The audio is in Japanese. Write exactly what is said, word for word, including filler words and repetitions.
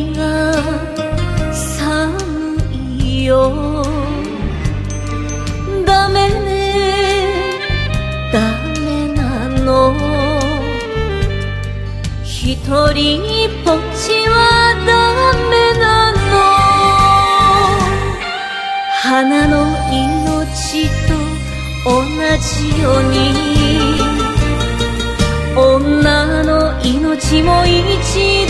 が寒いよ。ダメね、ダメなの。一人ぼっちはダメなの。花の命と同じように女の命も一